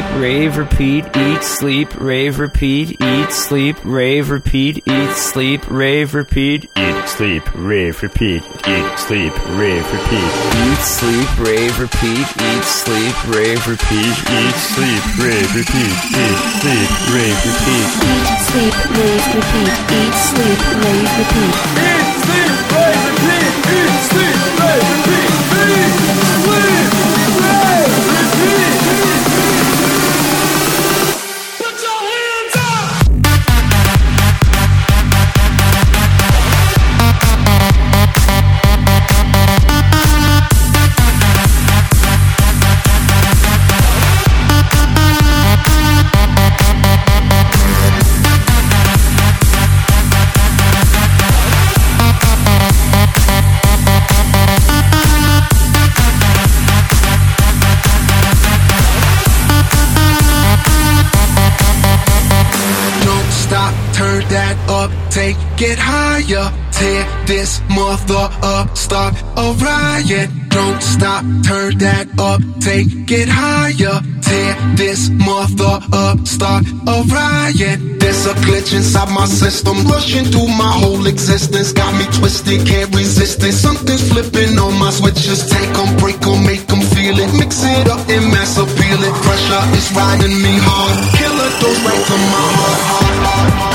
sleep, rave, repeat, eat, sleep, rave, repeat, eat, sleep, rave, repeat, eat, sleep, rave, repeat, eat, sleep, rave, repeat, eat, sleep, rave, repeat, eat, sleep, rave, repeat, eat, sleep, rave, repeat, eat, sleep, rave, repeat, eat, sleep, rave, repeat, eat, sleep, rave, repeat, eat, sleep, rave, repeat, eat, sleep, rave, repeat, eat, sleep, rave, repeat, eat, sleep, rave, repeat. Put your hands up! Turn that up, take it higher. Tear this mother up, start a riot. Don't stop, turn that up, take it higher. Tear this mother up, start a riot. There's a glitch inside my system, rushing through my whole existence. Got me twisted, can't resist it. Something's flipping on my switches. Take them, break them, make them feel it. Mix it up and mass appeal it. Pressure is riding me hard. Killer goes right to my heart.